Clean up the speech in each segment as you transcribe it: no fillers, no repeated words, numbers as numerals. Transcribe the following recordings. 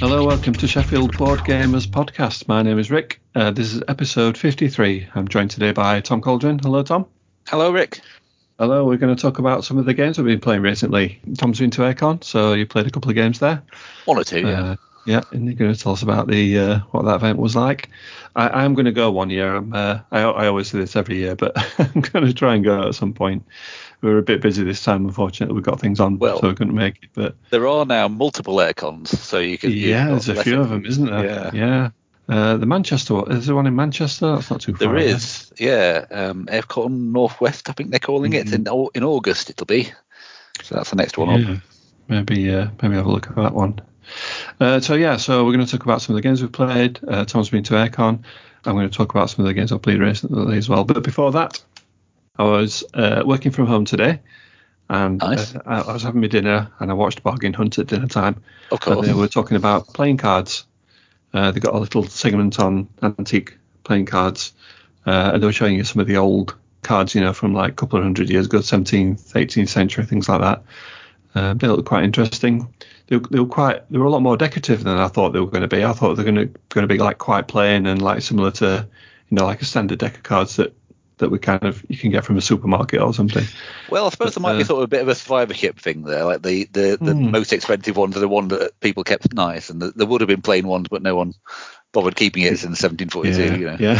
Hello, welcome to Sheffield Board Gamers Podcast. My name is Rick. This is episode 53. I'm joined today by Tom Cauldron. Hello, Tom. Hello, Rick. Hello, we're going to talk about some of the games we've been playing recently. Tom's been to Aircon, so you played a couple of games there. One or two, yeah. Yeah, and you're going to tell us about the what that event was like. I'm going to go one year. I always do this every year, but I'm going to try and go at some point. We were a bit busy this time, unfortunately. We got things on, so we couldn't make it. But there are now multiple Aircons, so you can. Yeah, there's a few of them, isn't there? Yeah. The Manchester, is there one in Manchester? That's not too far. There is, yeah. Aircon Northwest, I think they're calling it. In August, it'll be. So that's the next one up. Maybe have a look at that one. So we're going to talk about some of the games we've played. Tom's been to Aircon. I'm going to talk about some of the games I've played recently as well. But before that, I was working from home today, and nice. I was having my dinner, and I watched Bargain Hunt at dinner time. Of course. And they were talking about playing cards. They got a little segment on antique playing cards, and they were showing you some of the old cards, from like a couple of hundred years ago, 17th, 18th century, things like that. They looked quite interesting. They were a lot more decorative than I thought they were going to be. I thought they were going to be like quite plain and like similar to like a standard deck of cards that we you can get from a supermarket or something. Well, I suppose there might be sort of a bit of a survivorship thing there. Like the most expensive ones are the one that people kept nice, and there would have been plain ones, but no one bothered keeping it since 1742. Yeah.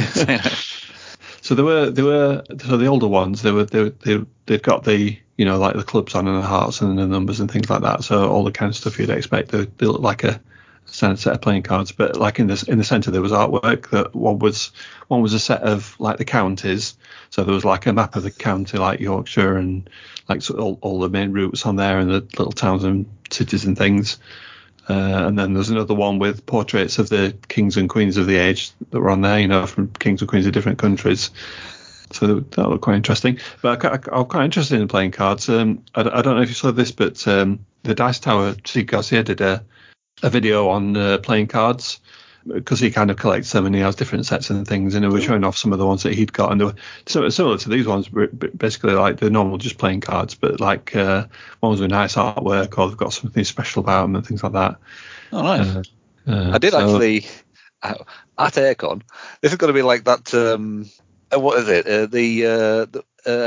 So they were the older ones. They've got the like the clubs on and the hearts and the numbers and things like that. So all the kind of stuff you'd expect. They look like a standard set of playing cards, but like in the centre there was artwork. That one was a set of like the counties. So there was like a map of the county, like Yorkshire, and like all the main routes on there, and the little towns and cities and things. And then there's another one with portraits of the kings and queens of the age that were on there, from kings and queens of different countries. So that looked quite interesting. But I'm quite interested in playing cards. I don't know if you saw this, but the Dice Tower, Steve Garcia did a video on playing cards, because he kind of collects them and he has different sets and things, and he was showing off some of the ones that he'd got, and they were similar to these ones, basically like the normal just playing cards, but like ones with nice artwork, or they've got something special about them and things like that. Oh, nice. I did actually at Aircon. This is going to be like that. What is it?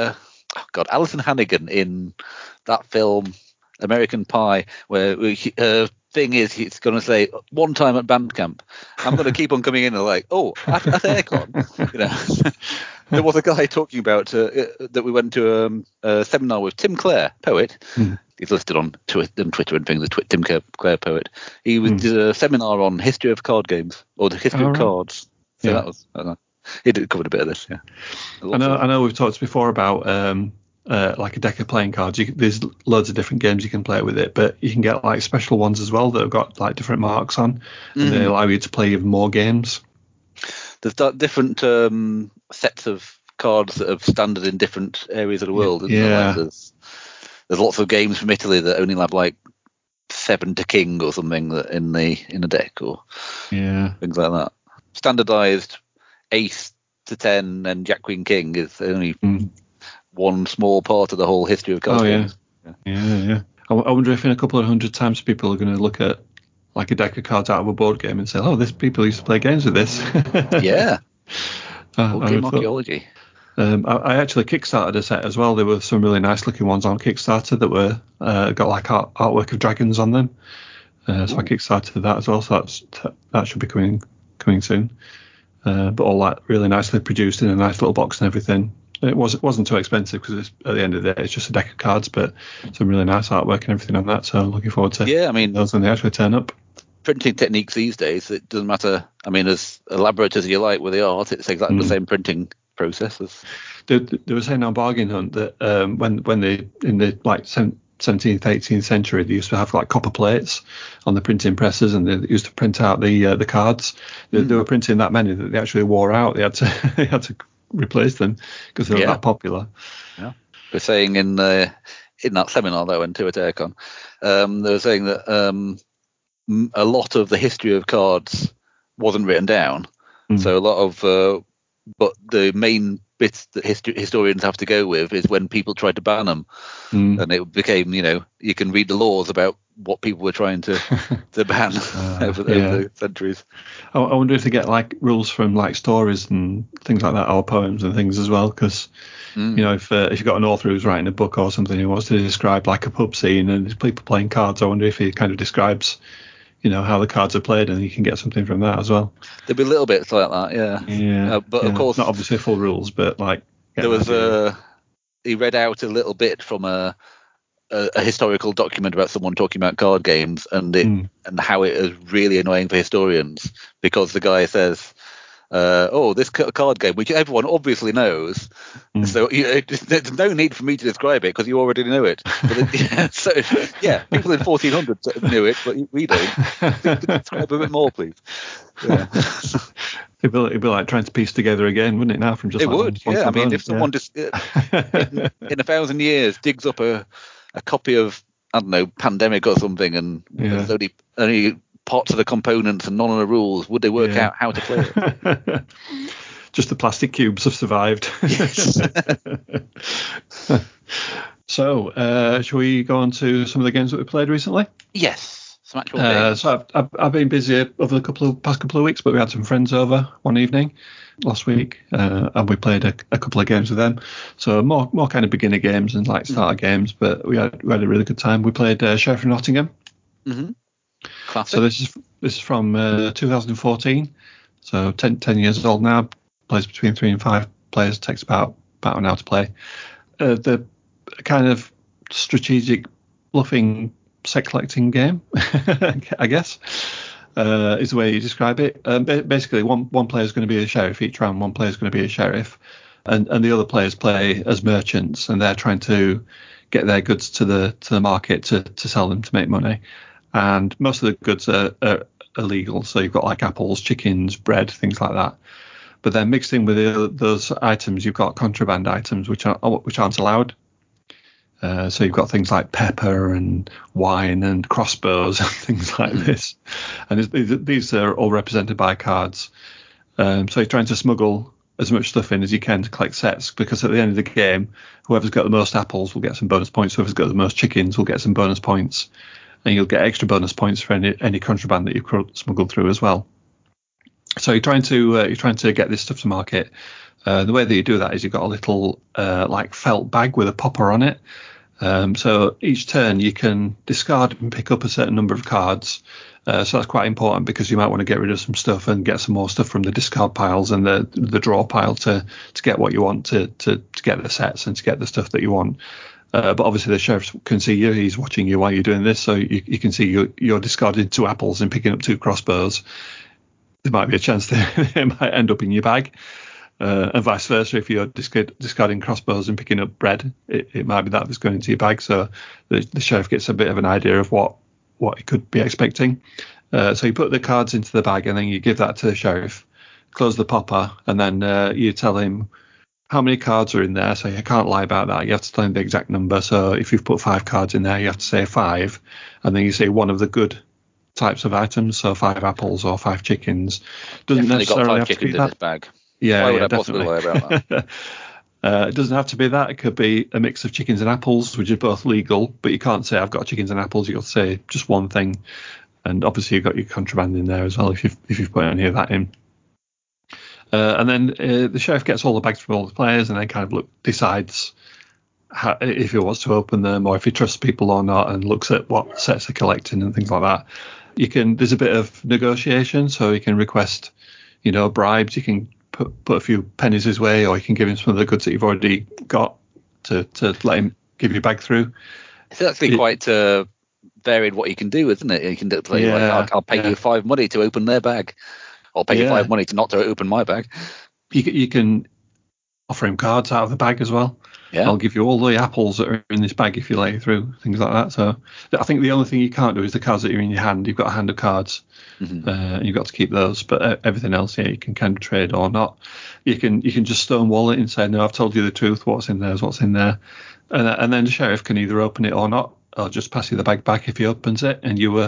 Alison Hannigan in that film American Pie, where thing is, he's going to say one time at band camp, I'm going to keep on coming in and like, at Aircon, there was a guy talking about that we went to a seminar with Tim Clare, poet. He's listed on Twitter and things, the Tim Clare poet. He did a seminar on history of card games, or the history of cards. So that was, he did cover a bit of this. Yeah, I know we've talked before about like a deck of playing cards. There's loads of different games you can play with it, but you can get like special ones as well that have got like different marks on, and they allow you to play even more games. There's different sets of cards that are standard in different areas of the world. Isn't there? Like there's lots of games from Italy that only have like 7 to king or something in a deck, or things like that. Standardized ace to 10 and jack queen king is only one small part of the whole history of card games. Yeah. I wonder if in a couple of 100 times people are going to look at like a deck of cards out of a board game and say, this people used to play games with this. Yeah. Game archaeology. I actually kickstarted a set as well. There were some really nice looking ones on Kickstarter that were got like artwork of dragons on them. So I kickstarted that as well. So that should be coming soon. But all that really nicely produced in a nice little box and everything. It wasn't too expensive, because at the end of the day it's just a deck of cards, but some really nice artwork and everything on that. So I'm looking forward to those when they actually turn up. Printing techniques these days, it doesn't matter. I mean, as elaborate as you like with the art, it's exactly the same printing process. They were saying on Bargain Hunt that when they in the like 17th, 18th century, they used to have like copper plates on the printing presses, and they used to print out the cards. They were printing that many that they actually wore out. They had to replace them because they were that popular. Yeah, they're saying in that seminar that I went to at Aircon, they were saying that a lot of the history of cards wasn't written down, so a lot of but the main bits that historians have to go with is when people tried to ban them, and it became, you can read the laws about what people were trying to ban over the centuries. I wonder if they get like rules from like stories and things like that, or poems and things as well, because if you've got an author who's writing a book or something who wants to describe like a pub scene and there's people playing cards, I wonder if he kind of describes how the cards are played, and you can get something from that as well. There'd be little bits like that, yeah. But of course, not obviously full rules, but like there was he read out a little bit from a historical document about someone talking about card games, and how it is really annoying for historians, because the guy says, this card game, which everyone obviously knows, so there's no need for me to describe it because you already know it. But people in 1400 knew it, but we don't. Describe a bit more, please. Yeah. It'd be like trying to piece together again, wouldn't it? Now from just I mean, if someone just in 1,000 years digs up a copy of, I don't know, Pandemic or something, and there's only parts of the components and none of the rules, would they work out how to play it? Just the plastic cubes have survived. Yes. So, shall we go on to some of the games that we played recently? Yes, some actual games. So I've been busy over the past couple of weeks, but we had some friends over one evening last week, and we played a couple of games with them. So more kind of beginner games and like starter games, but we had a really good time. We played Sheriff of Nottingham. Mm-hmm. Classic. So this is from 2014, so 10 years old now. Plays between 3 and 5 players. Takes about an hour to play. The kind of strategic bluffing set collecting game, I guess, is the way you describe it. Basically, one player is going to be a sheriff each round. One player is going to be a sheriff, and the other players play as merchants, and they're trying to get their goods to the market to sell them to make money. And most of the goods are illegal, so you've got like apples, chickens, bread, things like that. But then mixed in with those items, you've got contraband items which aren't allowed. So you've got things like pepper and wine and crossbows and things like this. And these are all represented by cards. So you're trying to smuggle as much stuff in as you can to collect sets, because at the end of the game, whoever's got the most apples will get some bonus points. Whoever's got the most chickens will get some bonus points. And you'll get extra bonus points for any contraband that you've smuggled through as well. So you're trying to get this stuff to market. The way that you do that is you've got a little like felt bag with a popper on it. So each turn you can discard and pick up a certain number of cards. So that's quite important, because you might want to get rid of some stuff and get some more stuff from the discard piles and the draw pile to get what you want to get the sets and to get the stuff that you want. But obviously the sheriff can see you. He's watching you while you're doing this, so you can see you're discarding 2 apples and picking up 2 crossbows. There might be a chance that it might end up in your bag. And vice versa, if you're discarding crossbows and picking up bread, it might be that that's going into your bag. So the sheriff gets a bit of an idea of what he could be expecting. So you put the cards into the bag, and then you give that to the sheriff, close the popper, and then you tell him how many cards are in there. So you can't lie about that. You have to tell him the exact number. So if you've put 5 cards in there, you have to say 5, and then you say one of the good types of items. So 5 apples or 5 chickens. Doesn't necessarily have to be that. In this bag. Yeah, why would I definitely. possibly lie about that? It doesn't have to be that. It could be a mix of chickens and apples, which is both legal, but you can't say I've got chickens and apples. You've got to say just one thing. And obviously you've got your contraband in there as well if you've put any of that in. And then the sheriff gets all the bags from all the players, and then kind of decides if he wants to open them or if he trusts people or not, and looks at what sets they're collecting and things like that. There's a bit of negotiation, so you can request, bribes. You can put a few pennies his way, or you can give him some of the goods that you've already got to let him give your bag through. It's actually quite varied what you can do, isn't it? You can do I'll pay you 5 money to open their bag. I'll pay you 5 money to not to open my bag. You can offer him cards out of the bag as well. Yeah. I'll give you all the apples that are in this bag if you lay through, things like that. So I think the only thing you can't do is the cards that are in your hand. You've got a hand of cards, and you've got to keep those. But everything else, you can kind of trade or not. You can just stonewall it and say, no, I've told you the truth. What's in there is what's in there. And then the sheriff can either open it or not, or just pass you the bag back if he opens it, and you were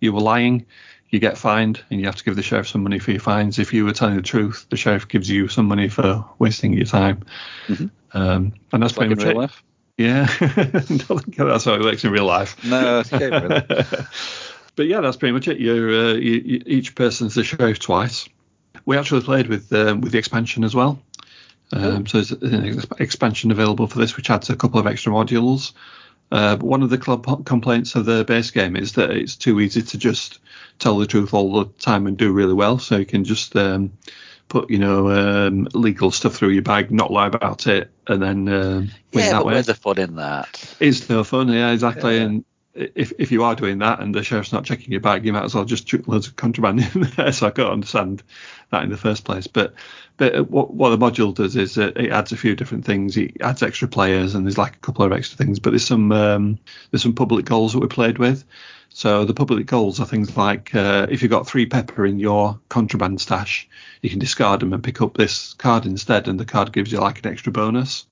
you were lying, you get fined, and you have to give the sheriff some money for your fines. If you were telling the truth, the sheriff gives you some money for wasting your time. Mm-hmm. And that's pretty much in real it. Life? Yeah, that's how it works in real life. No, it's okay, really. But yeah, that's pretty much it. You each person's the sheriff twice. We actually played with the expansion as well. So there's an expansion available for this, which adds a couple of extra modules. But one of the complaints of the base game is that it's too easy to just tell the truth all the time and do really well. So you can just put legal stuff through your bag, not lie about it, and then win that way. Where's the fun in that? It's no fun, yeah, exactly. Yeah. And if you are doing that and the sheriff's not checking your bag, you might as well just chuck loads of contraband in there. So I can't understand that in the first place. But what the module does is it adds a few different things. It adds extra players, and there's like a couple of extra things. But there's some public goals that we played with. So the public goals are things like if you've got 3 pepper in your contraband stash, you can discard them and pick up this card instead, and the card gives you like an extra bonus.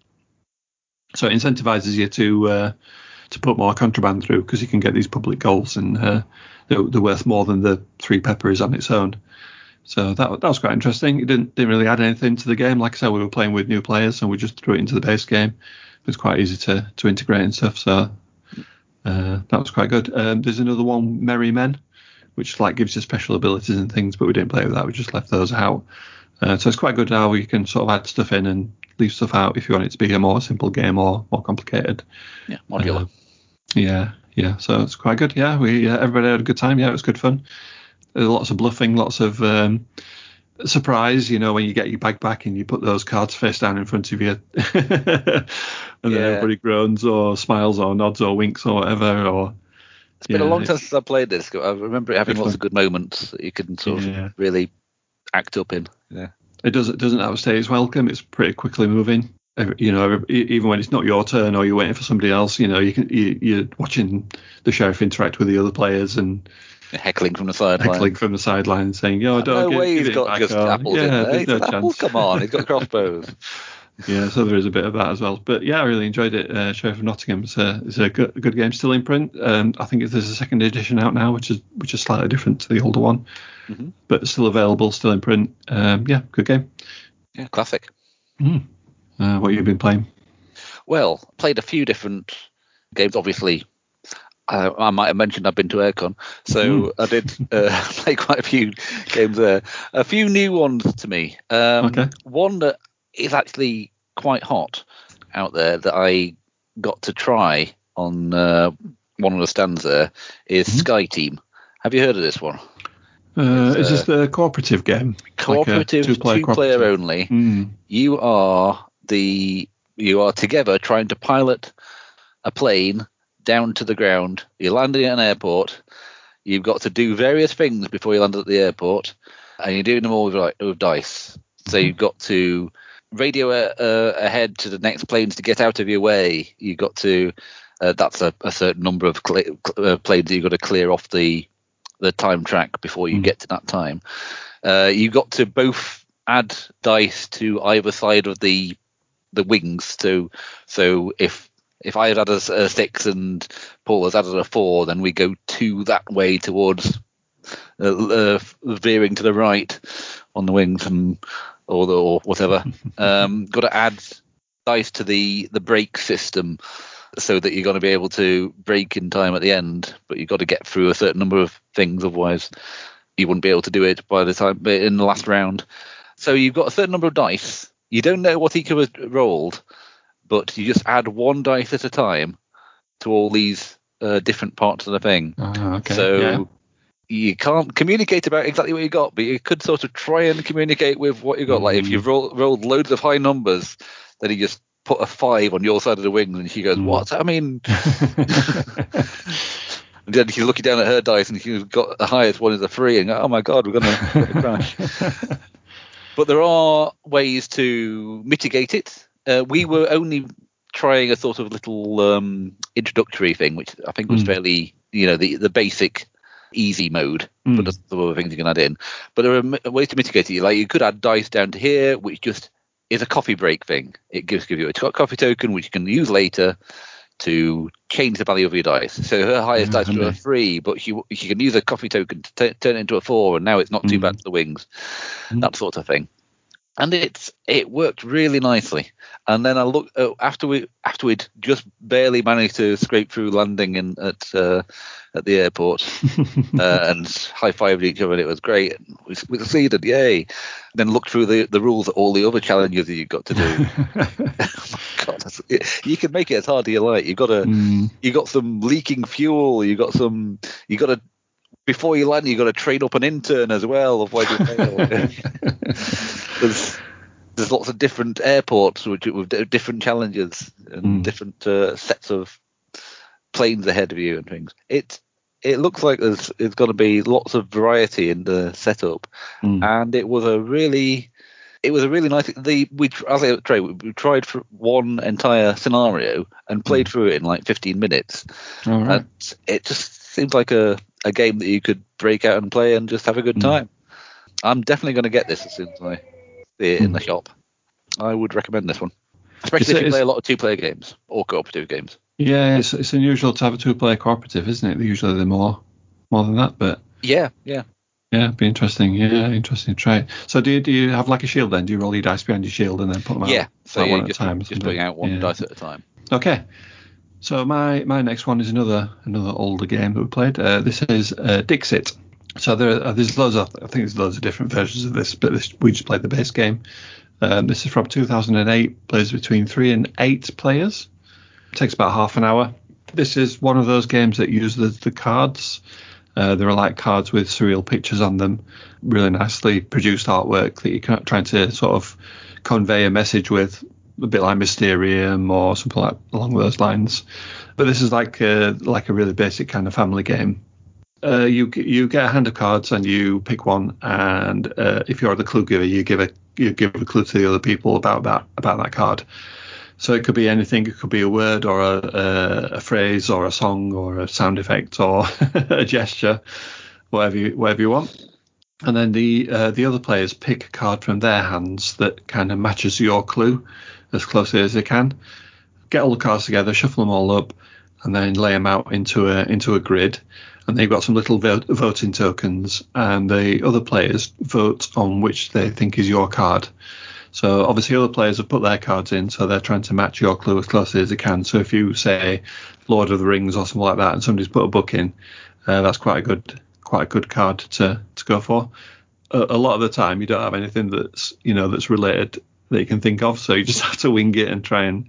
So it incentivizes you to put more contraband through, because you can get these public goals, and they're worth more than the 3 pepper is on its own. So that was quite interesting. It didn't really add anything to the game. Like I said, we were playing with new players, and we just threw it into the base game. It was quite easy to integrate and stuff. So that was quite good. There's another one, Merry Men, which like gives you special abilities and things, but we didn't play with that. We just left those out. So it's quite good how you can sort of add stuff in and leave stuff out if you want it to be a more simple game or more complicated. Yeah, modular. Yeah. So it's quite good. Yeah, everybody had a good time. Yeah, it was good fun. There's lots of bluffing, lots of surprise. When you get your bag back and you put those cards face down in front of you, and then everybody groans or smiles or nods or winks or whatever. Or it's been a long time since I played this. I remember it having lots of good moments that you can sort of really act up in. Yeah, it doesn't outstay its welcome. It's pretty quickly moving. Even when it's not your turn or you're waiting for somebody else, you're watching the sheriff interact with the other players and heckling from the sideline, saying, "Yo, don't no way give he's got just apples in there. There's no chance. Apples, come on, he's got crossbows." Yeah, so there is a bit of that as well. But yeah, I really enjoyed it. Sheriff of Nottingham is a good game, still in print. I think there's a second edition out now, which is slightly different to the older one, but still available, still in print. Yeah, good game. Yeah, classic. What have you been playing? Well, played a few different games. Obviously, I might have mentioned I've been to Aircon, so I did play quite a few games there. A few new ones to me. One that is actually quite hot out there that I got to try on one of the stands there is Sky Team. Have you heard of this one? Is this the cooperative game? Cooperative, like two-player only. You are together trying to pilot a plane down to the ground. You're landing at an airport. You've got to do various things before you land at the airport, and you're doing them all with dice. So you've got to radio ahead to the next planes to get out of your way. You've got to that's a certain number of planes that you've got to clear off the time track before you get to that time. You've got to both add dice to either side of the wings. So if I had added a 6 and Paul has added a 4, then we go 2 that way towards veering to the right on the wings or whatever. Got to add dice to the brake system so that you're going to be able to brake in time at the end, but you've got to get through a certain number of things, otherwise you wouldn't be able to do it by the time in the last round. So you've got a certain number of dice. You don't know what each of us rolled, but you just add 1 dice at a time to all these different parts of the thing. You can't communicate about exactly what you got, but you could sort of try and communicate with what you got. Like if you've rolled loads of high numbers, then you just put a 5 on your side of the wings, and she goes, "What? I mean." And then she's looking down at her dice, and she's got the highest one is a 3, and go, "Oh my god, we're going to crash." But there are ways to mitigate it. We were only trying a sort of little introductory thing, which I think was fairly, the basic easy mode, but there's other things you can add in. But there are ways to mitigate it. Like you could add dice down to here, which just is a coffee break thing. It gives you a coffee token, which you can use later. to change the value of your dice. So her highest dice were a 3, but she can use a coffee token to turn it into a 4, and now it's not too bad for the wings. That sort of thing. And it worked really nicely. And then I looked after we'd just barely managed to scrape through landing at the airport and high-fived each other, and it was great. We succeeded, yay! And then looked through the rules of all the other challenges that you've got to do. Oh my God, you can make it as hard as you like. You got some leaking fuel. You got to. Before you land, you got to train up an intern as well. Otherwise, you fail. There's lots of different airports with different challenges and different sets of planes ahead of you and things. It looks like there's going to be lots of variety in the setup, and it was a really nice. We tried for one entire scenario and played through it in like 15 minutes, and it just seems like a game that you could break out and play and just have a good time. I'm definitely going to get this as soon as I see it in the shop. I would recommend this one, especially if you play a lot of 2-player games or cooperative games. Yeah, it's unusual to have a 2-player cooperative, isn't it? Usually they're more than that, but yeah, it'd be interesting. Yeah, interesting to try. So do you have like a shield then? Do you roll your dice behind your shield and then put them out? Yeah, so one at a time. Just putting out one dice at a time. Okay. So my next one is another older game that we played. This is Dixit. So there's loads of different versions of this, but we just played the base game. This is from 2008. Plays between 3 and 8 players. It takes about half an hour. This is one of those games that use the cards. There are like cards with surreal pictures on them, really nicely produced artwork that you're trying to sort of convey a message with, a bit like Mysterium or something along those lines. But this is like a really basic kind of family game. You get a hand of cards and you pick one, and if you're the clue giver, you give a clue to the other people about that card. So it could be anything. It could be a word or a phrase or a song or a sound effect or a gesture, whatever you want. And then the other players pick a card from their hands that kind of matches your clue as closely as they can. Get all the cards together, shuffle them all up, and then lay them out into a grid. And they've got some little voting tokens, and the other players vote on which they think is your card. So obviously other players have put their cards in, so they're trying to match your clue as closely as they can. So if you say Lord of the Rings or something like that, and somebody's put a book in, that's quite a good card to go for. A lot of the time, you don't have anything that's related that you can think of, so you just have to wing it and try and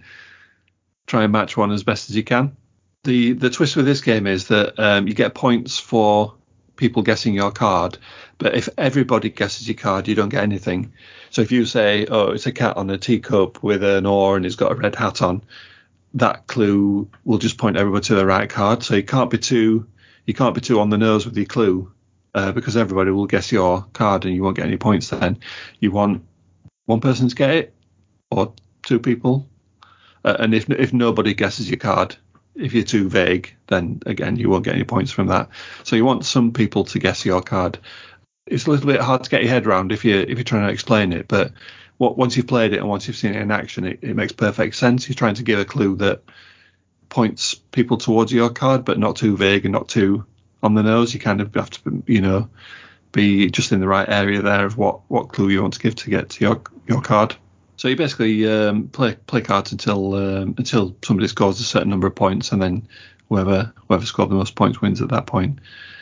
match one as best as you can. The twist with this game is that you get points for people guessing your card, but if everybody guesses your card, you don't get anything. So if you say, oh, it's a cat on a teacup with an oar and it's got a red hat on, that clue will just point everybody to the right card. So you can't be too on the nose with your clue, because everybody will guess your card and you won't get any points then. You want one person to get it or 2 people, and if nobody guesses your card, if you're too vague, then again you won't get any points from that. So you want some people to guess your card. It's a little bit hard to get your head around if you're trying to explain it, but once you've played it and once you've seen it in action, it makes perfect sense. You're trying to give a clue that points people towards your card, but not too vague and not too on the nose. You kind of have to be just in the right area there of what clue you want to give to get to your card. So you basically play cards until somebody scores a certain number of points, and then whoever scored the most points wins at that point.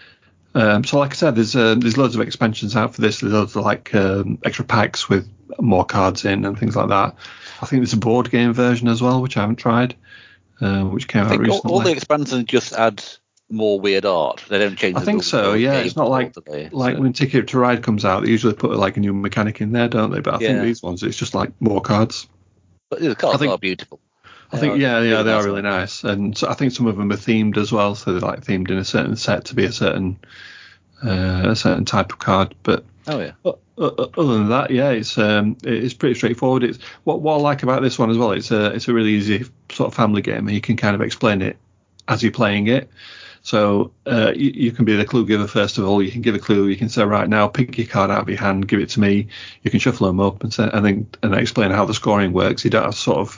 So like I said, there's loads of expansions out for this. There's loads of extra packs with more cards in and things like that. I think there's a board game version as well, which I haven't tried, which came out recently. All the expansions just add more weird art. They don't change. I think so. Yeah, it's not like when Ticket to Ride comes out, they usually put like a new mechanic in there, don't they? But I think these ones, it's just like more cards. But the cards are beautiful. I think they are really nice, and so I think some of them are themed as well. So they're like themed in a certain set to be a certain type of card. But other than that, it's pretty straightforward. It's what I like about this one as well. It's a really easy sort of family game, and you can kind of explain it as you're playing it. So you can be the clue giver first of all. You can give a clue. You can say, right now, pick your card out of your hand, give it to me. You can shuffle them up and then explain how the scoring works. You don't have to sort of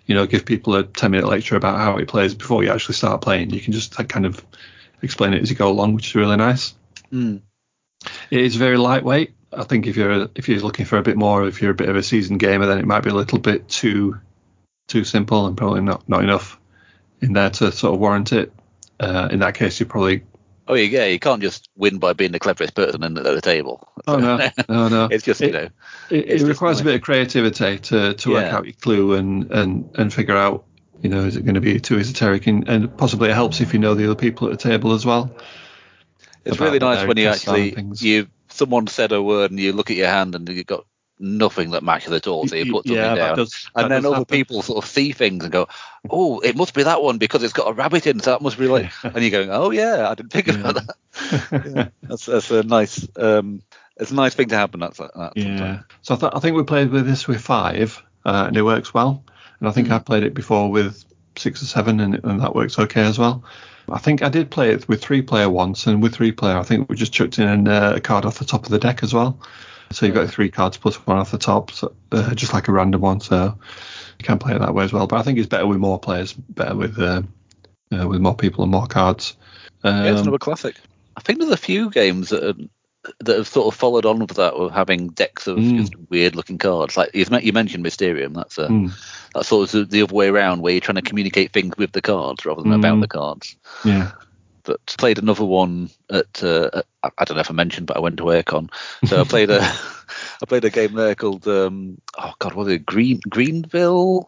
give people a 10-minute lecture about how it plays before you actually start playing. You can just kind of explain it as you go along, which is really nice. Mm. It is very lightweight. I think if you're looking for a bit more, if you're a bit of a seasoned gamer, then it might be a little bit too simple and probably not enough in there to sort of warrant it. In that case, you probably... Oh, yeah, you can't just win by being the cleverest person at the table. Oh, no. It's just, It requires a bit of creativity to work out your clue and figure out, is it going to be too esoteric? And possibly it helps if you know the other people at the table as well. It's really nice when someone said a word and you look at your hand and you've got nothing that matches at all, so you put something down. And then other people sort of see things and go, oh, it must be that one because it's got a rabbit in, so that must be like... And you're going, oh, yeah, I didn't think about that. That's a nice... it's a nice thing to happen. That sometimes. So I think we played with this with 5, and it works well. And I think I've played it before with 6 or 7, and that works okay as well. I think I did play it with 3-player once, and with 3-player, I think we just chucked in a card off the top of the deck as well. So you've got 3 cards plus 1 off the top, so, just like a random one. So you can play it that way as well. But I think it's better with more players, better with more people and more cards. It's another classic. I think there's a few games that have sort of followed on with that, of having decks of just weird-looking cards. Like you mentioned Mysterium. That's sort of the other way around, where you're trying to communicate things with the cards rather than about the cards. Yeah. But played another one at I don't know if I mentioned, but I went to Aircon, so I played a game there called what was it? Greenville,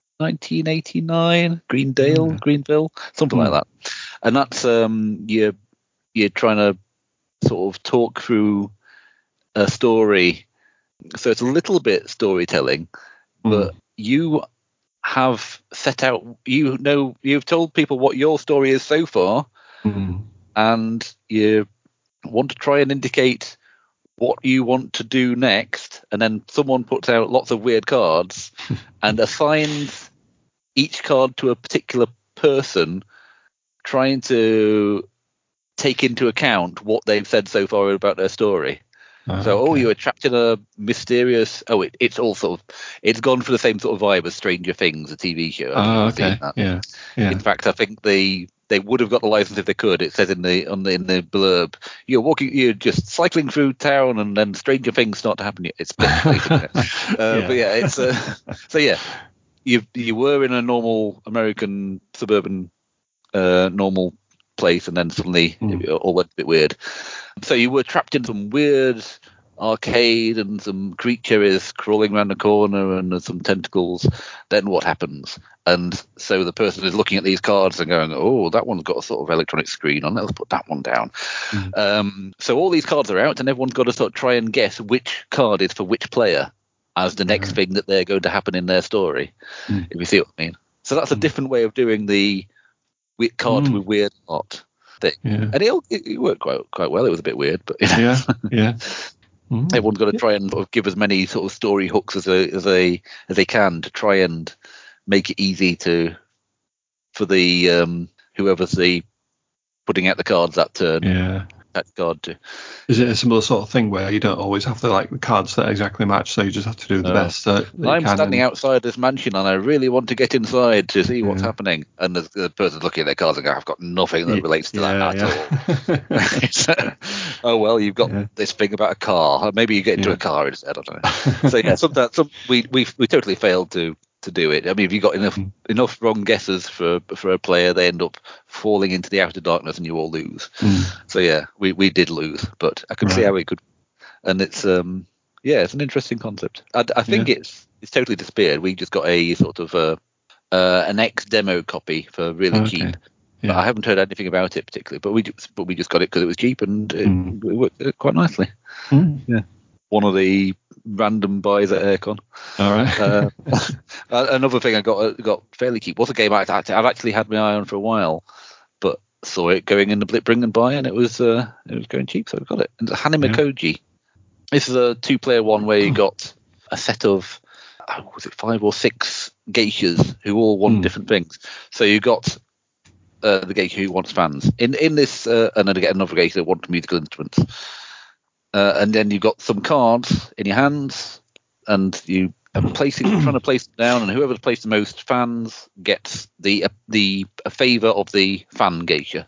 1989, Greenville, something like that. And that's you're trying to sort of talk through a story, so it's a little bit storytelling, but you have set out, you've told people what your story is so far, and you want to try and indicate what you want to do next, and then someone puts out lots of weird cards and assigns each card to a particular person, trying to take into account what they've said so far about their story. You were trapped in a mysterious... it's all sort of... It's gone for the same sort of vibe as Stranger Things, a TV show. Yeah. In fact, I think they would have got the license if they could. It says in the blurb, you're just cycling through town and then stranger things start to happen. It's basically. But yeah, it's so yeah. You were in a normal American suburban normal place, and then suddenly it all went a bit weird. So you were trapped in some weird arcade, and some creature is crawling around the corner, and there's some tentacles. Then what happens? And so the person is looking at these cards and going, oh, that one's got a sort of electronic screen on it, let's put that one down. So all these cards are out, and everyone's got to sort of try and guess which card is for which player as the next thing that they're going to happen in their story, if you see what I mean. So that's a different way of doing the cards with weird art thing. And it worked quite well. It was a bit weird, but everyone's got to try and sort of give as many sort of story hooks as they can to try and make it easy for the whoever's the putting out the cards that turn. That card to. Is it a similar sort of thing where you don't always have the cards that exactly match, so you just have to do the best? I'm standing outside this mansion and I really want to get inside to see what's happening, and the person's looking at their cards and go, I've got nothing that relates to that at all. Oh well, you've got this thing about a car. Maybe you get into a car instead. I don't know. So yeah, sometimes we totally failed to do it. I mean, if you got enough wrong guesses for a player, they end up falling into the outer darkness and you all lose. So yeah, we did lose, but I can see how it could. And it's it's an interesting concept. I think it's totally disappeared. We just got a sort of an ex demo copy for really cheap. But I haven't heard anything about it particularly. But we just got it because it was cheap, and it worked quite nicely. Yeah, one of the random buys at Aircon. All right. Another thing I got fairly cheap was a game I've actually had my eye on for a while, but saw it going in the Blip Bring and Buy, and it was going cheap, so I got it. And it's Hanamakoji. This is a 2-player one where you got a set of 5 or 6 geishas who all want different things. So you got the geisha who wants fans in this, and then again another geisha that wants musical instruments. And then you've got some cards in your hands, and you trying to place them down, and whoever's placed the most fans gets a favour of the fan geisha.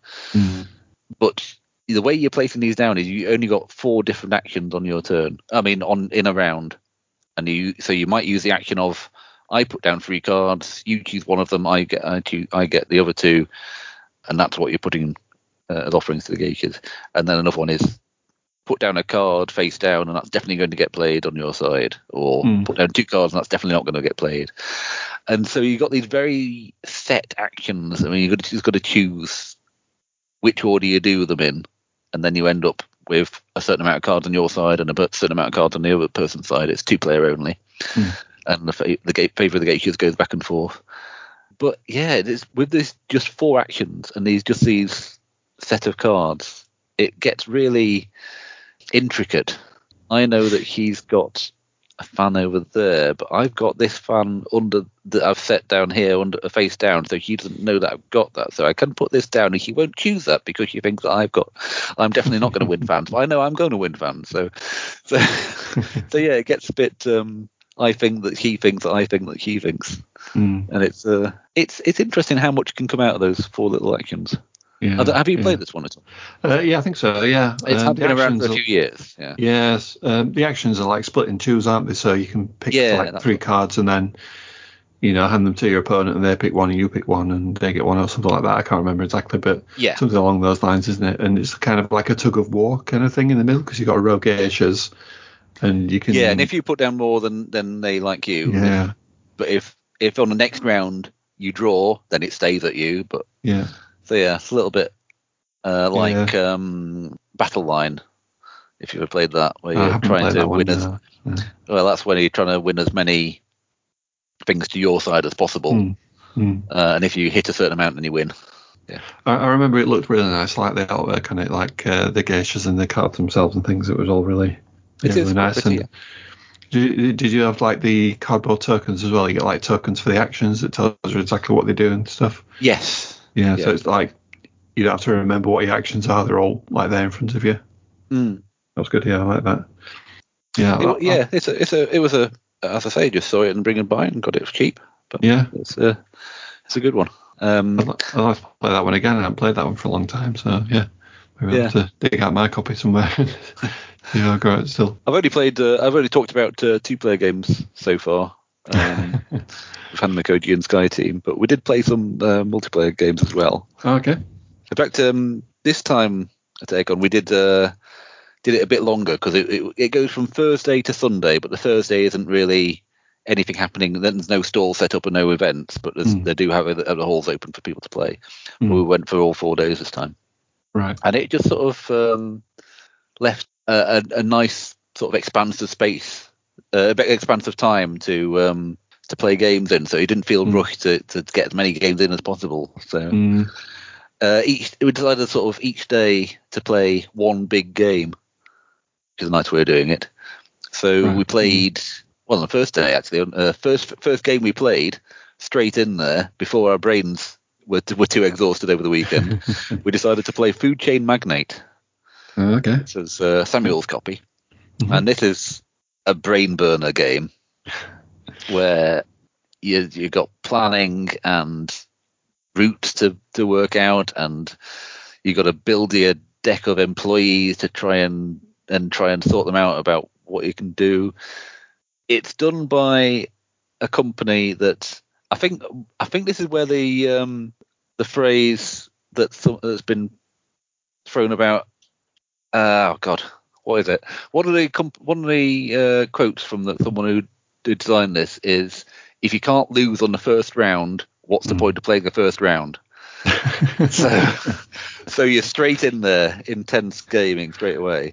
But the way you're placing these down is you only got 4 different actions on your turn. I mean, in a round, and you might use the action of I put down 3 cards, you choose one of them, I get the other 2, and that's what you're putting as offerings to the geishas. And then another one is put down a card face down, and that's definitely going to get played on your side, or put down 2 cards, and that's definitely not going to get played. And so you've got these very set actions. I mean, you've just got to choose which order you do them in, and then you end up with a certain amount of cards on your side and a certain amount of cards on the other person's side. It's 2-player only, and the favour of the geishas goes back and forth. But yeah, it's, with this just 4 actions and these set of cards, it gets really intricate. I know that he's got a fan over there, but I've got this fan that I've set down here under face down, so he doesn't know that I've got that. So I can put this down, and he won't choose that because he thinks that I'm definitely not going to win fans. But I know I'm going to win fans. So yeah, it gets a bit. I think that he thinks that I think that he thinks, and it's interesting how much can come out of those 4 little actions. Yeah, have you played this one at all? Yeah, I think so. Yeah, it's been around for a few years. Yeah. Yes, the actions are like split in 2s, aren't they? So you can pick 3 cards and then hand them to your opponent, and they pick one and you pick one, and they get one or something like that. I can't remember exactly, but something along those lines, isn't it? And it's kind of like a tug of war kind of thing in the middle, because you've got a row geishas, and you can and if you put down more than they like you, but if on the next round you draw, then it stays at you. But so it's a little bit like Battle Line, if you've ever played that, where you're trying to win well, that's when you're trying to win as many things to your side as possible, and if you hit a certain amount, then you win. Yeah, I remember it looked really nice, like the artwork kind of like the geishas and the cards themselves and things. It was all really really nice. Pretty, did you have like the cardboard tokens as well? You get like tokens for the actions that tells you exactly what they do and stuff. Yes. Yeah. So it's like you don't have to remember what your actions are; they're all like there in front of you. That was good. Yeah, I like that. Yeah. It was a as I say, just saw it and bring it by and got it cheap. But it's a good one. I'd like to play that one again. I haven't played that one for a long time, so maybe I'll have to dig out my copy somewhere. I've got it still. I've only talked about 2-player games so far. With Hannah Koji and Sky Team, but we did play some multiplayer games as well. Oh, okay. In fact, this time at Aircon we did it a bit longer, because it goes from Thursday to Sunday, but the Thursday isn't really anything happening. There's no stall set up and no events, but they do have the halls open for people to play. We went for all 4 days this time, right? And it just sort of left a nice sort of expansive space, a bit expansive time to play games in. So you didn't feel rushed to get as many games in as possible. So we decided sort of each day to play one big game, which is a nice way of doing it. So we played, on the first day actually, first game we played straight in there before our brains were too exhausted over the weekend. We decided to play Food Chain Magnate. Okay. This is Samuel's copy, and this is a brain burner game where you got planning and routes to work out, and you got to build your deck of employees to try and sort them out about what you can do. It's done by a company that I think this is where the phrase that's been thrown about. Oh God, what is it? One of the quotes from someone who designed this is, "If you can't lose on the first round, what's the point of playing the first round?" so you're straight in there, intense gaming straight away.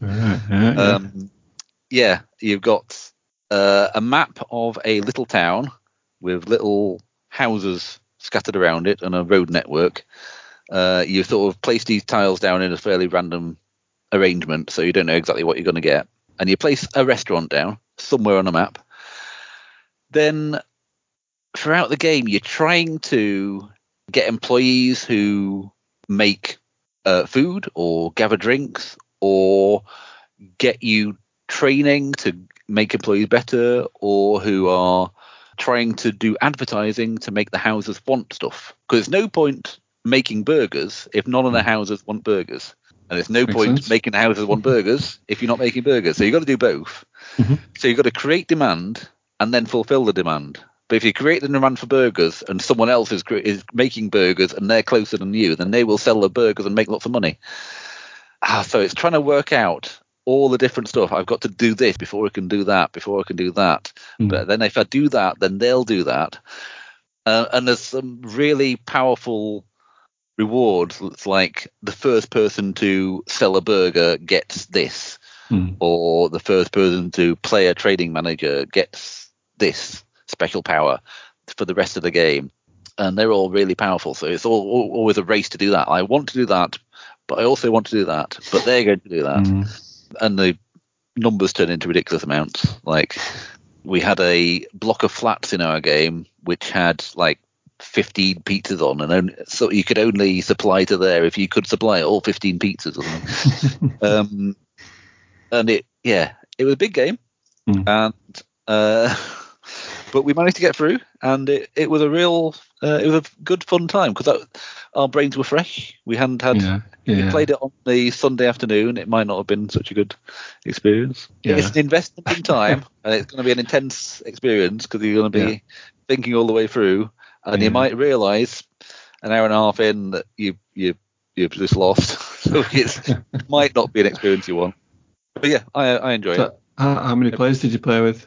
You've got a map of a little town with little houses scattered around it and a road network. You sort of place these tiles down in a fairly random arrangement, so you don't know exactly what you're going to get. And you place a restaurant down somewhere on the map. Then throughout the game, you're trying to get employees who make food or gather drinks or get you training to make employees better, or who are trying to do advertising to make the houses want stuff. Because there's no point making burgers if none of the houses want burgers. And there's no Makes point sense. making the houses want burgers if you're not making burgers. So you've got to do both. Mm-hmm. So you've got to create demand and then fulfill the demand. But if you create the demand for burgers and someone else is making burgers and they're closer than you, then they will sell the burgers and make lots of money. So it's trying to work out all the different stuff. I've got to do this before I can do that, before I can do that. But then if I do that, then they'll do that. And there's some really powerful rewards. It's like the first person to sell a burger gets this, or the first person to play a trading manager gets this special power for the rest of the game. And they're all really powerful. So it's always a race to do that. I want to do that, but I also want to do that. But they're going to do that. And the numbers turn into ridiculous amounts. Like, we had a block of flats in our game which had like 15 pizzas on, and so you could only supply to there if you could supply all 15 pizzas on them. And it was a big game, and but we managed to get through, and it was a real it was a good fun time because our brains were fresh. We hadn't had we played it on the Sunday afternoon. It might not have been such a good experience. It's an investment in time, and it's going to be an intense experience because you're going to be thinking all the way through, and you might realise an hour and a half in that you've just lost. So it might not be an experience you want. But yeah, I enjoy it. How many players did you play with?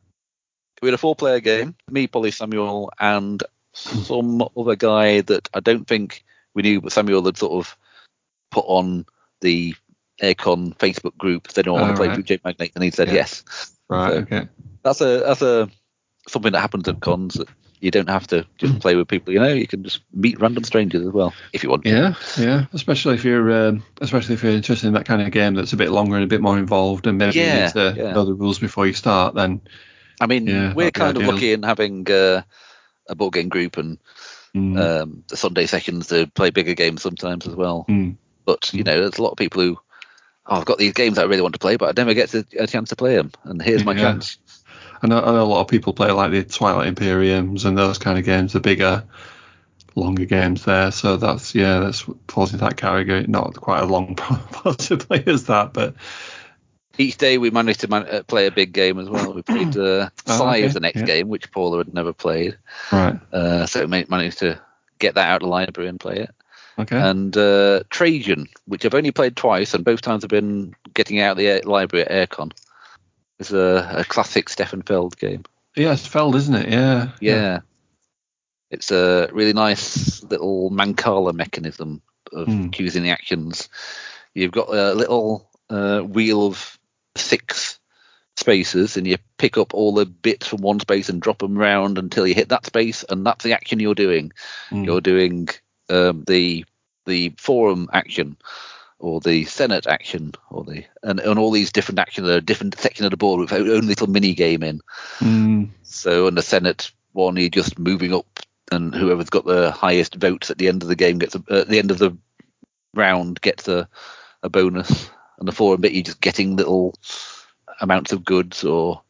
We had a 4-player game, me, Polly, Samuel, and some other guy that I don't think we knew, but Samuel had sort of put on the Aircon Facebook group. They don't want to play Blue Jay Magnate, and he said yes. Right, so okay. That's a something that happens at cons. That you don't have to just play with people. You can just meet random strangers as well if you want. Yeah. Especially if you're interested in that kind of game that's a bit longer and a bit more involved, and maybe you need to know the rules before you start. Then. I mean, we're kind of lucky in having a board game group and the Sunday sessions to play bigger games sometimes as well. But, there's a lot of people who, I've got these games that I really want to play, but I never get a chance to play them. And here's my chance. I know a lot of people play like the Twilight Imperiums and those kind of games, the bigger, longer games there. So that's falls into that category. Not quite a long possibly as that, but... Each day we managed to play a big game as well. We played Scythe the next game, which Paula had never played. Right. So we managed to get that out of the library and play it. Okay. And Trajan, which I've only played twice, and both times I've been getting out of the library at Aircon. It's a classic Stefan Feld game. Yeah, it's Feld, isn't it? Yeah. It's a really nice little Mancala mechanism of choosing the actions. You've got a little wheel of 6 spaces, and you pick up all the bits from one space and drop them around until you hit that space, and that's the action you're doing. You're doing the forum action, or the Senate action, or and all these different actions are a different section of the board with their own little mini game in. So on the Senate one, you're just moving up, and whoever's got the highest votes at the end of the game gets at the end of the round gets a bonus. And the forum bit, you're just getting little amounts of goods,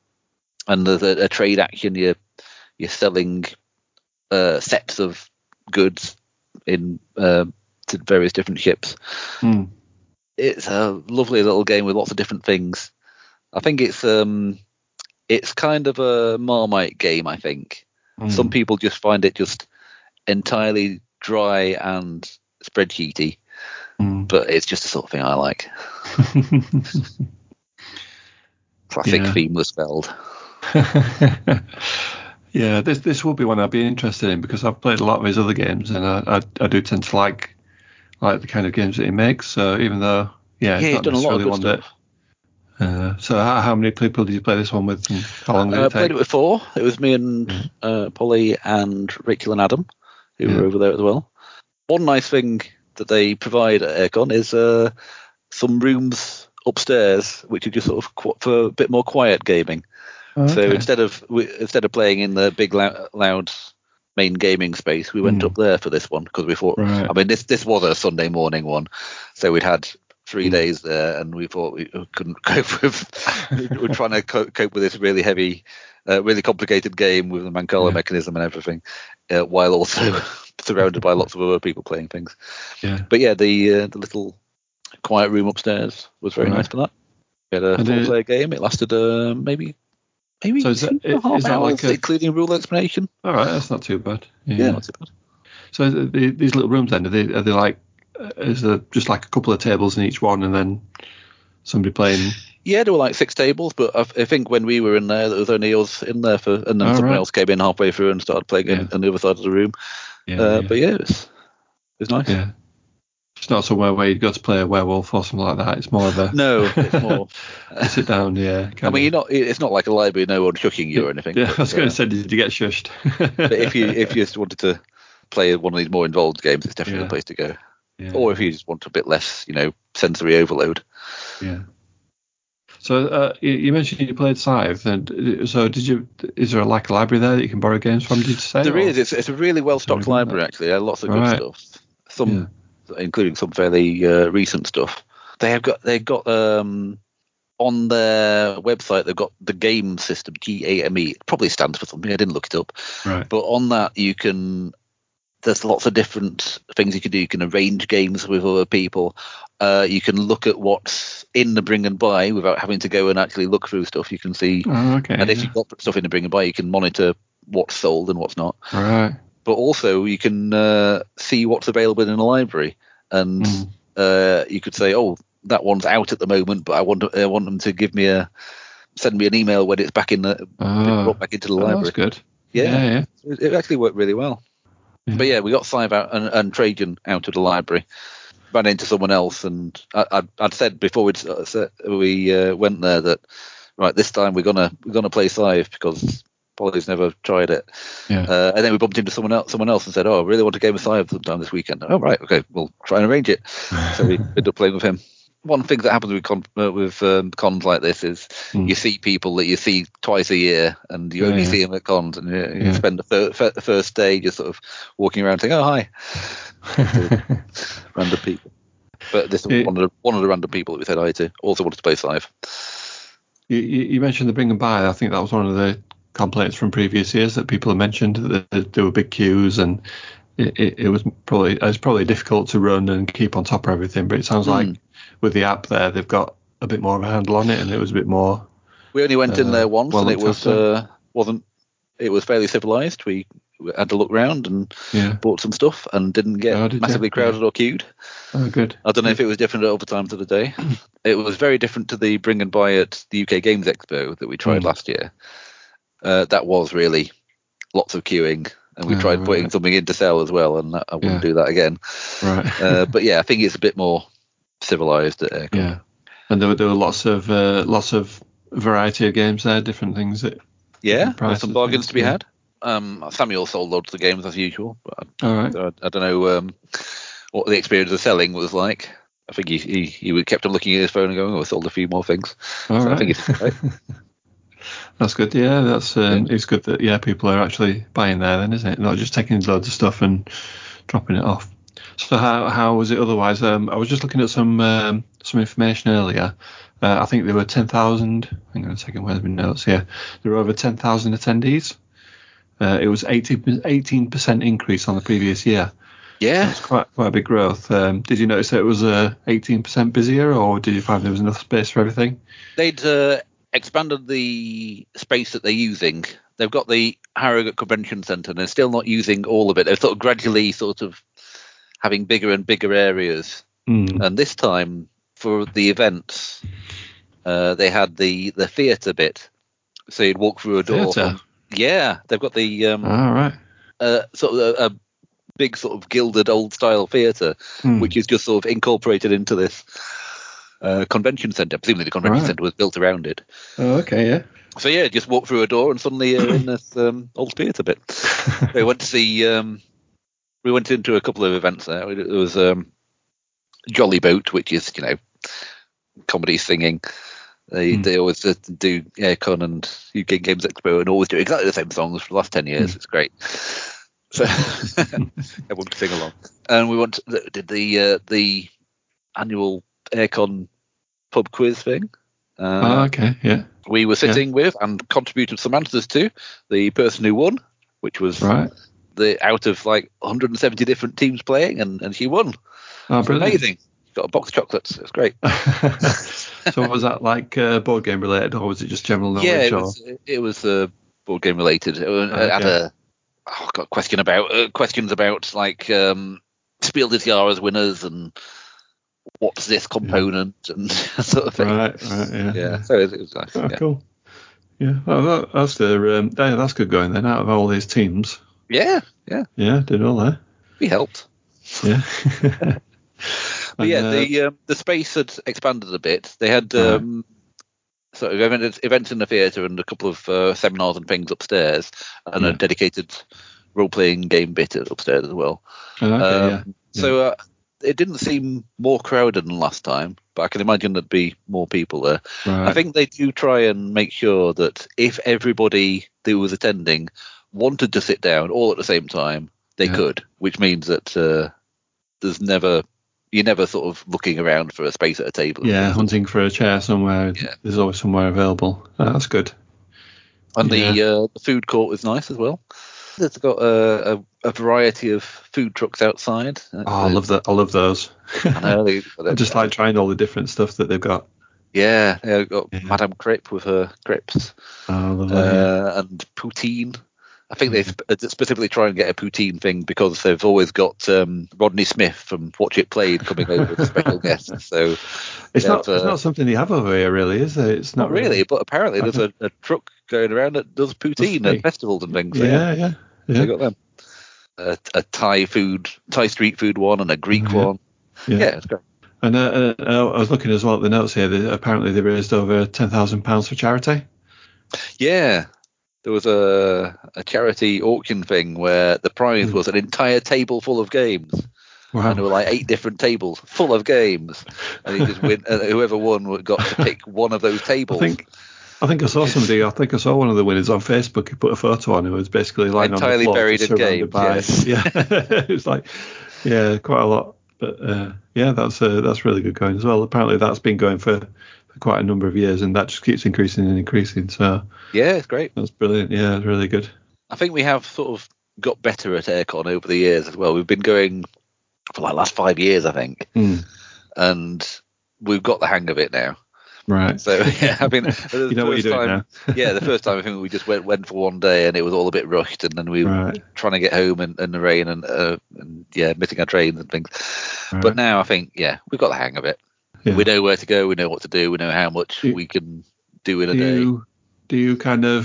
and there's a trade action. You're selling sets of goods in to various different ships. It's a lovely little game with lots of different things. I think it's kind of a Marmite game. I think some people just find it just entirely dry and spreadsheety. But it's just the sort of thing I like. Classic themeless Feld. Yeah, this will be one I'd be interested in because I've played a lot of his other games, and I do tend to like the kind of games that he makes. So even though he's done a lot of good stuff. So how many people did you play this one with, and how long did it take? I played it with 4. It was me and Polly and Rachel and Adam, who were over there as well. One nice thing that they provide at Aircon is some rooms upstairs which are just sort of for a bit more quiet gaming. So instead of playing in the big loud main gaming space, we went up there for this one because we thought I mean this was a Sunday morning one, so we'd had 3 days there, and we thought we couldn't cope with. We're trying to cope with this really heavy, really complicated game with the Mancala mechanism and everything, while also surrounded by lots of other people playing things. Yeah. But yeah, the little quiet room upstairs was very nice for that. We had a 4-player game. It lasted maybe so 2.5 hours, including rule explanation. All right, that's not too bad. Yeah, not too bad. So these little rooms then, are they like, is there just like a couple of tables in each one and then somebody playing? Yeah, there were like 6 tables, but I think when we were in there, there was only us in there, and then someone else came in halfway through and started playing on the other side of the room. But yeah, it was nice. Yeah. It's not somewhere where you'd go to play a werewolf or something like that. It's more of a... No, it's more... sit down, yeah. I mean, it's not like a library, no one shushing you or anything. Yeah, but, I was going to say, did you get shushed? But if you just wanted to play one of these more involved games, it's definitely the place to go. Yeah, or if you just want a bit less, sensory overload. Yeah. So you mentioned you played Scythe, and so is there like a library there that you can borrow games from? Did you say there is? It's a really well stocked library actually. There are lots of good stuff. Some, including some fairly recent stuff. They've got on their website. They've got the game system GAME. It probably stands for something. I didn't look it up. Right. But on that there's lots of different things you can do. You can arrange games with other people. You can look at what's in the Bring and Buy without having to go and actually look through stuff. You can see, and if you've got stuff in the Bring and Buy, you can monitor what's sold and what's not. All right. But also you can see what's available in the library, and you could say, "Oh, that one's out at the moment, but I want them to send me an email when it's back brought back into the library." That's good. Yeah. It actually worked really well. Yeah. But yeah, we got Scythe out and Trajan out of the library. Ran into someone else, and I'd said before we went there that right, this time we're gonna play Scythe because Polly's never tried it. Yeah. And then we bumped into someone else and said, "Oh, I really want a game of Scythe sometime this weekend." Oh, right, okay, we'll try and arrange it. So we ended up playing with him. One thing that happens with cons like this is you see people that you see twice a year, and you only see them at cons, and you spend the first day just sort of walking around saying, "Oh, hi," random people. But this was one of the random people that we said hi to. Also wanted to play Scythe. You mentioned the Bring and Buy. I think that was one of the complaints from previous years that people have mentioned that there were big queues, and it was probably difficult to run and keep on top of everything. But it sounds like with the app there, they've got a bit more of a handle on it, and it was a bit more. We only went in there once, and it was fairly civilized. We had to look around and bought some stuff, and didn't get massively crowded or queued. Oh, good. I don't know if it was different at other times of the day. It was very different to the Bring and Buy at the UK Games Expo that we tried last year. That was really lots of queuing, and we tried putting something in to sell as well, and I wouldn't do that again. Right. But yeah, I think it's a bit more civilized at Aircon. Yeah, and there were lots of variety of games there, different things that. Yeah, there's some bargains to be had. Samuel sold loads of games as usual, but all right. I don't know what the experience of selling was like. I think he kept on looking at his phone and going, "Oh, I sold a few more things." All right. I think it's right. That's good. Yeah, that's it's good that people are actually buying there then, isn't it? Not just taking loads of stuff and dropping it off. So how was it otherwise? I was just looking at some information earlier. I think there were 10,000. Hang on a second, where's my notes here? There were over 10,000 attendees. It was 18% increase on the previous year. Yeah, that's quite a big growth. Did you notice that it was 18% busier, or did you find there was enough space for everything? They'd expanded the space that they're using. They've got the Harrogate Convention Centre, and they're still not using all of it. They're sort of gradually having bigger and bigger areas. And this time for the events, they had the theatre bit. So you'd walk through a door. They've got the all right. Sort of a big sort of gilded old style theatre, which is just sort of incorporated into this convention centre. Presumably the convention centre was built around it. Oh, okay, yeah. So yeah, just walk through a door and suddenly you're in this old theatre bit. We went to see. We went into a couple of events there. It was Jolly Boat, which is comedy singing. They always do Aircon and UK Games Expo and always do exactly the same songs for the last 10 years. It's great. So everyone can sing along. And we did the annual Aircon pub quiz thing. Okay, yeah. We were sitting with and contributed some answers to the person who won, which was out of like 170 different teams playing, and she won. Oh, brilliant. Amazing. Got a box of chocolates. It was great. So was that like board game related, or was it just general knowledge? Yeah, it was board game related. It had questions about like Spiel des Jahres winners and what's this component and sort of thing. Right, yeah. So it was nice. Oh, cool. Yeah, well, that's good going then. Out of all these teams. Yeah. Did all that. We helped. Yeah. But the space had expanded a bit. They had sort of events in the theatre and a couple of seminars and things upstairs, and a dedicated role-playing game bit upstairs as well. So it didn't seem more crowded than last time, but I can imagine there'd be more people there. Right. I think they do try and make sure that if everybody who was attending wanted to sit down all at the same time, they could, which means that you're never sort of looking around for a space at a table. Yeah, hunting for a chair somewhere. Yeah. There's always somewhere available. That's good. And the food court is nice as well. It's got a variety of food trucks outside. I love that. I love those. I know. I just like trying all the different stuff that they've got. Yeah, they've got Madame Crepe with her crepes. Oh, lovely. And poutine. I think they specifically try and get a poutine thing because they've always got Rodney Smith from Watch It Played coming over as a special guest. So it's not something you have over here, really, is it? It's not really, but apparently there's a truck going around that does poutine at festivals and things. So yeah. They got them. A Thai street food one, and a Greek one. Yeah, it's great. And I was looking as well at the notes here. Apparently they raised over £10,000 for charity. Yeah. There was a charity auction thing where the prize was an entire table full of games. Wow. And there were like 8 different tables full of games. And you just win, whoever won got to pick one of those tables. I think I saw somebody. I think I saw one of the winners on Facebook. He put a photo on. It was basically lying entirely on the floor, buried in games. Yes. Yeah, it was like, quite a lot. But that's really good going as well. Apparently, that's been going for quite a number of years, and that just keeps increasing and increasing. So yeah, it's great. That's brilliant. Yeah, it's really good. I think we have sort of got better at Aircon over the years as well. We've been going for like the last 5 years, I think, and we've got the hang of it now. Right. So yeah, I mean, you know what you're doing now. The first time I think we just went for one day and it was all a bit rushed, and then we were trying to get home in the rain and missing our trains and things. Right. But now I think we've got the hang of it. Yeah. We know where to go. We know what to do. We know how much we can do in a day. Do you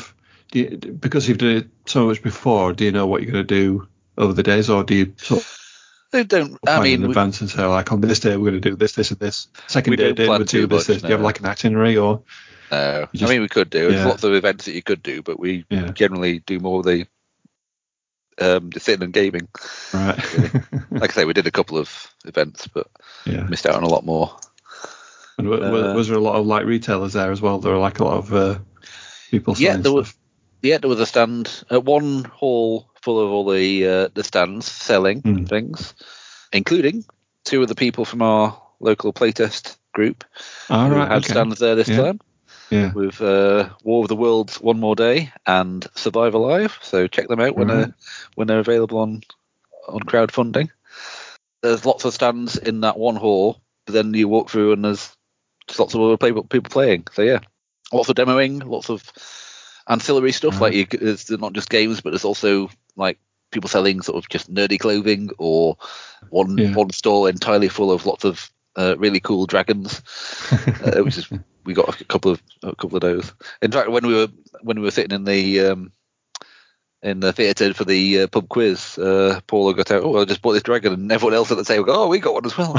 because you've done it so much before? Do you know what you're going to do over the days, or do you sort of they don't. I mean, in advance and say like on this day we're going to do this, this, and this. Second day we'll do this. Do you have like an itinerary or? No, I mean we could do. There's lots of events that you could do, but we generally do more of the sitting and gaming. Right. Really. Like I say, we did a couple of events, but missed out on a lot more. And was there a lot of like retailers there as well? There were like a lot of people selling stuff. There was a stand at one hall full of all the stands selling things, including 2 of the people from our local playtest group who had stands there this time. Yeah. With War of the Worlds One More Day and Survive Alive. So check them out when they're available on crowdfunding. There's lots of stands in that one hall, but then you walk through and there's just lots of other people playing. So yeah, lots of demoing, lots of ancillary stuff. Like it's not just games, but there's also like people selling sort of just nerdy clothing, or one store entirely full of lots of really cool dragons, which is we got a couple of those. In fact, when we were sitting in the theatre for the pub quiz, Paula got out, I just bought this dragon, and everyone else at the table go, we got one as well.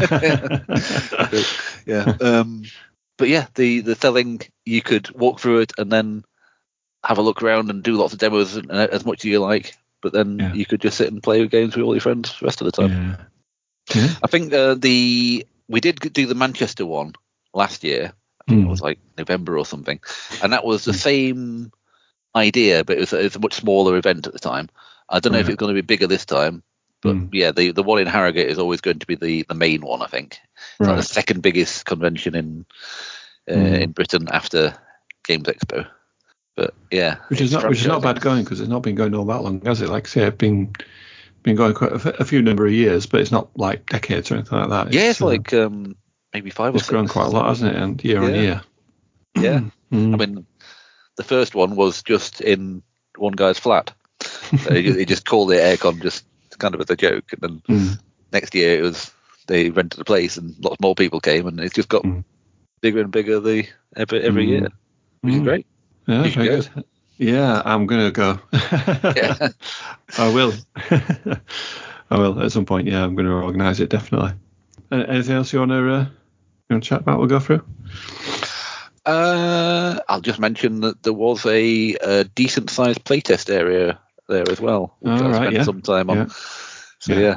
But yeah, the selling, you could walk through it and then have a look around and do lots of demos as much as you like, but then you could just sit and play games with all your friends the rest of the time. I think we did do the Manchester one last year. I think it was like November or something, and that was the same idea, but it was a much smaller event at the time. I don't know if it's going to be bigger this time, But yeah, the one in Harrogate is always going to be the main one, I think. It's like the second biggest convention in Britain after Games Expo. But yeah, which is not bad going, because it's not been going all that long, has it? Like I say, I've been going quite a few number of years, but it's not like decades or anything like that. Yeah, it's like maybe 5 or 6. It's grown quite a lot, hasn't it? And year on year. Yeah. I mean, the first one was just in one guy's flat. So he just called it Aircon just kind of as a joke. And then next year they rented a place and lots more people came, and it's just got bigger and bigger every year, which is great. Yeah, very good. Yeah, I'm going to go. Yeah. I will. I will at some point. Yeah, I'm going to organise it, definitely. Anything else you want to chat about? We'll go through. I'll just mention that there was a decent sized playtest area there as well, which I spent some time on. Yeah. So yeah.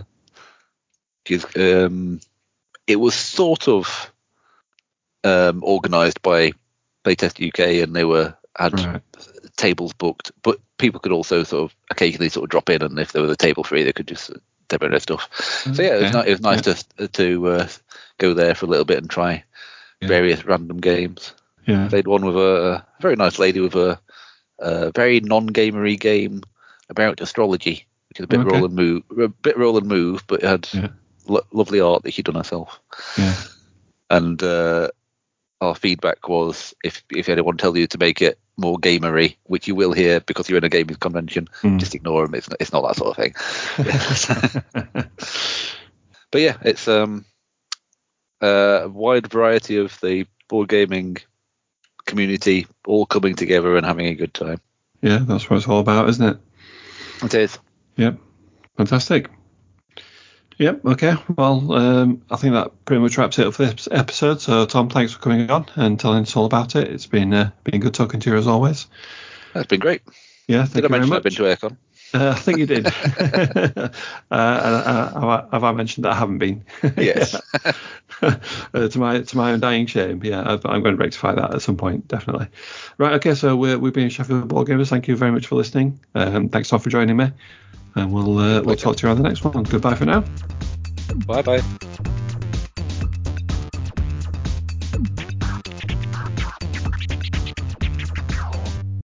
It was sort of organised by Playtest UK, and they had tables booked, but people could also sort of occasionally sort of drop in, and if there was a table free, they could just demo their stuff. So yeah, it was nice to go there for a little bit and try various random games. Yeah. Played one with a very nice lady with a very non-gamery game about astrology, which is a bit roll and move, but it had lovely art that she'd done herself. Yeah. And our feedback was, if anyone tells you to make it more gamery, which you will hear because you're in a gaming convention, just ignore them. It's not that sort of thing. But yeah, it's a wide variety of the board gaming community all coming together and having a good time. Yeah, that's what it's all about, isn't it? It is. Yep. Fantastic. Yep. Okay. Well, I think that pretty much wraps it up for this episode. So, Tom, thanks for coming on and telling us all about it. It's been good talking to you as always. That's been great. Yeah. Thank you very much. I've been to Aircon? I think you did. Have I mentioned that I haven't been? Yes. To my undying shame. Yeah, I'm going to rectify that at some point, definitely. Right. Okay. So we've been Sheffield Board Gamers. Thank you very much for listening. Thanks, Tom, for joining me. And we'll talk to you on the next one. Goodbye for now. Bye-bye.